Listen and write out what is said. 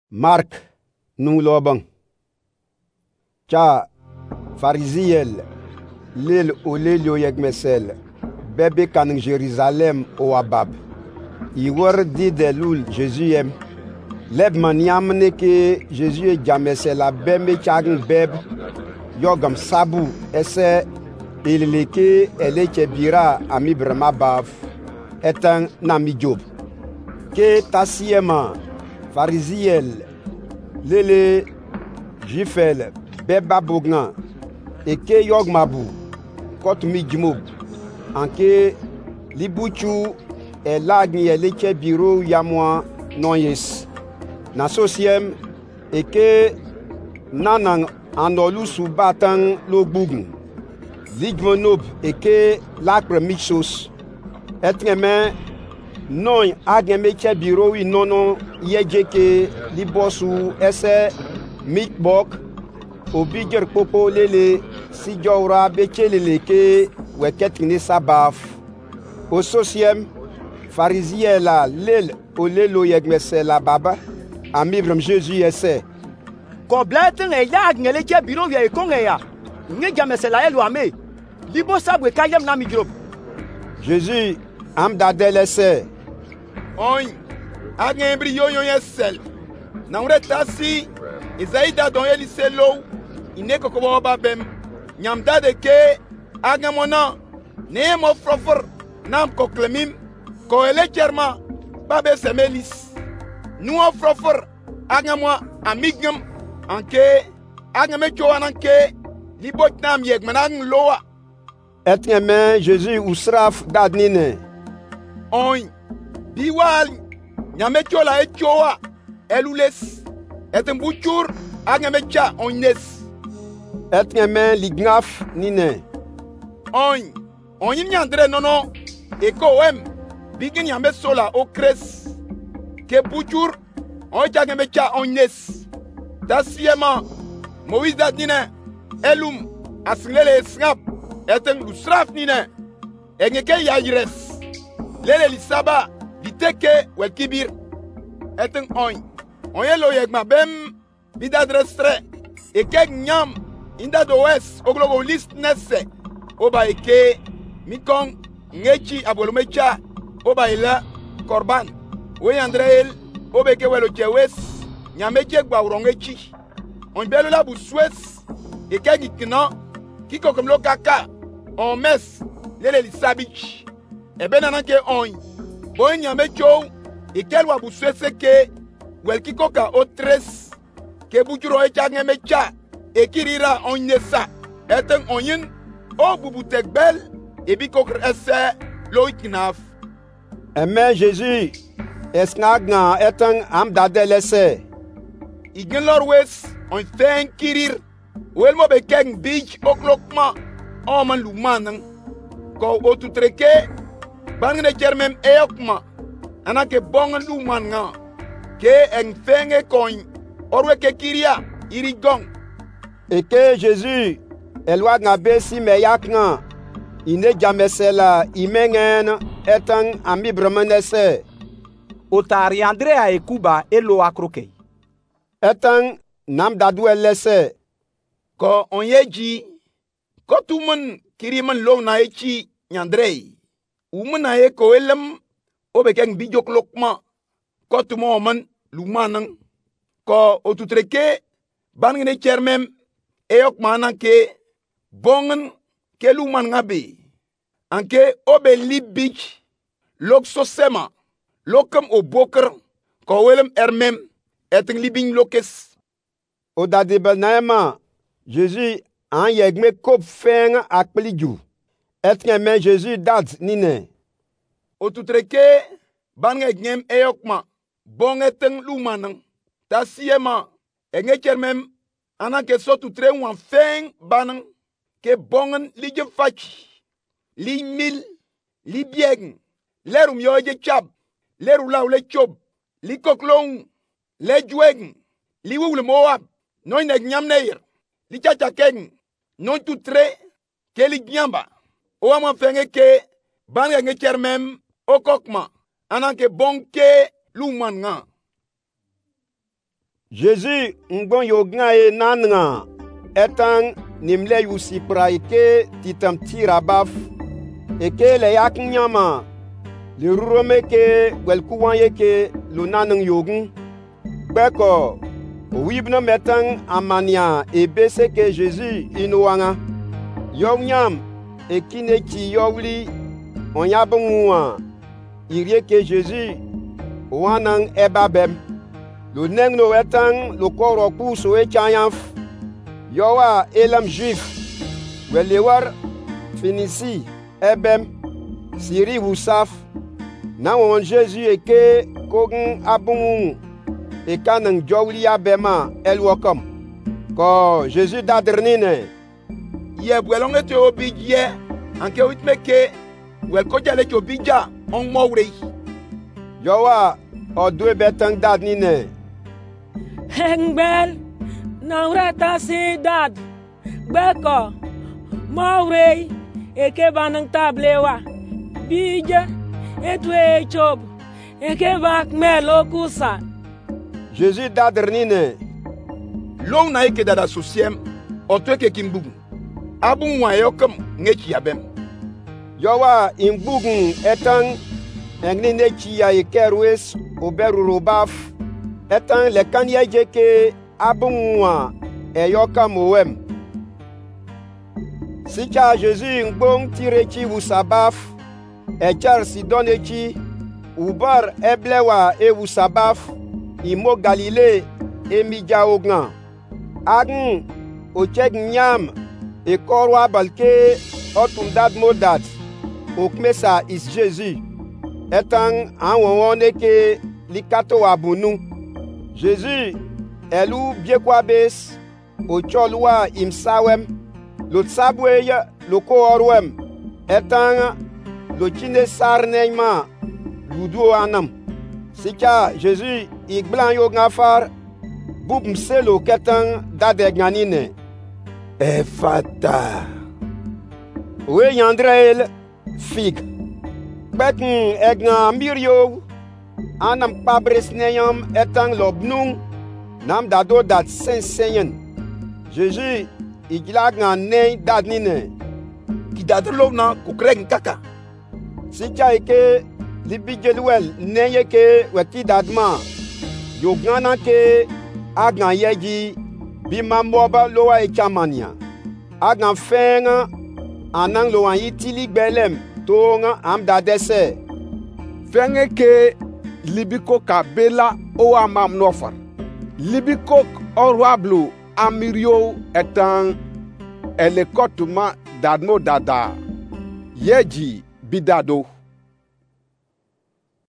Mark nung lobang. Cha Fariziyel lel olelio yek mesel bebe kaning Jerusalem o abab. Iwar di de lul Jésus yem. Leb man yamne ke Jésus jamesel a bembe chagn beb yogam sabu ese ilileke eleche bira ami brama bav etan nami job. Ke tasiyema Fariziyel lele jifel beba bognan e ke yog mabu kot mi jmob anke libuchu e lagni eleche biro yamwa non yes na sosiem e ke nanang anolu subatan lo bugun ligmonob e ke lakre mixos etremen non agemeche biro wi nono yejeke libosu ese mikbok obiger popo lele si jowra bechelele ke weketini sabaf o sosiem Fariziyela lel olelo yegmesela baba amibram Jésus ese ko bleten e yag ngele ke biro wi e kongeya nge jamesela elo ame libo sabwe kayem na migrob Jésus am dadelese Oi, alguém brilhou em Excel. Não retasi, Isaída don ele selo, e neko como babem. Nyamda de que, agamona, ne mo frofor, nam koklemim, ko ele germa, babe semelis. Nu frofor, agamwa, amigam, anke, agame choananke, libot nam yegmanang loa. Etnyemen Jésus usraf dadnine. Oi. Biwal nyamechola echoa elules etembuchur agamecha onnes etnyemen lignaf nine onyin nyandre nono eko wem bigin yamesola okres ke buchur oja gamecha onnes tasiema moiza nine elum aslele snap eten lusraf nine engeke yayres lele lisaba biteke wel kibir eten oyelo yegma bem bidadrestre ekek nyam inda do wes oglogo list nesse oba eke mikong ngechi abolumecha oba ila korban we andreel obeke welo chewes nyameche gbawrongechi onbelo la buswes ekek ikno kiko komlo kaka on mes lele lisabich ebenanake Boy nyamecho ikelwa buswese ke welkikoka o tres ke bujuro echange mecha ekirira onyesa eten onyin o bubutekbel ebikokr esse loiknaf. Amen Jésus esnagna eten amdadelese. Igen lorwes on fen kirir welmo bekeng bij oklokma oman lumanang ko otutreke bangne germem eokma anake bongan luman nga ke eng fenge koin orwe ke kiria irigong eke Jésus elwa nga besi meyakna ine jamesela imengen etang ami bramenese otari Andrea e Kuba elo akroke etang nam dadu elese ko onyeji ko tumun kiriman lo na echi nyandrei umuna e ko elem obekeng bijok lokma ko tumo man lumanang ko otutreke bangne chermem eok manan ke bongen ke luman ngabe anke obe libich lok sosema lokam oboker ko welem ermem eteng libing lokes odade banama Jésus an yegme kop feng akpliju etnyemen Jésus dad nine otutreke bange ngem eokma bongeteng lumanang tasiema engechermem anake sotutre wan feng banang ke bongen lije fach li mil li bieng lerum yoje chab leru laule chob li koklong le jueng li wule moab noy nek nyamneir li chachakeng non tutre ke li nyamba o ama fenge ke bange ngechermem okokma ananke bonke luman nga Jésus ngbon yogna e nannga etang nimle yusi pra eke titam tirabaf eke le yak nyama le rurome ke welkuwan yeke lo nanang yogun beko wibno metang amania ebese ke Jésus inowanga yonyam ekine ki yowli onyabunwa irie ke Jésus wanang ebabem lo neng no etang lo koro kuso e chayaf yowa elam juif welewar finisi ebem siri husaf na won Jésus eke kogun abun e kanang jowli abema elwakam ko Jésus dadernine ye bwelonge te obidje anke witmeke wel ko jale ke obidja on mowrei yowa odwe betang dadnine Hengbel naurata si dad beko mowrei eke banang tablewa bija etwe chob eke bak melokusa Jésus dadernine long na eke dada susiem otweke kimbugu abun wa yokum ngechi yabem yowa imbugun etang engne chia ekerwes oberurubaf etang lekanya jeke abun wa eyokam owem Sicha Jésus ngbong tirechi wusabaf echar sidonechi ubar eblewa e wusabaf imo Galile emija ognan agn ocheg nyam e korwa balke otundad modat okmesa is Jésus etang anwonwone ke likato wabunu Jésus elu biekwabes ocholwa imsawem lotsabwe loko orwem etang lo chine sarneima ludu anam Sicha Jésus igblan yo ngafar bub mselo ketang dadegnanine efata we yandrel fig betn egna miryo anam pabres neyam etang lobnung nam dado dat sensen Jésus iglag ney dadnine ki dadlo na kukreg kaka Sicha eke libijeluel neye ke weti dadma yogana ke agan yeji bimamoba lowa e chamania agan fenga anang lowa yitili gbelem tonga am dadese fenge ke libiko ka bela o amam nofar libiko orwablu amirio etang elekotuma dadmo dada yeji bidado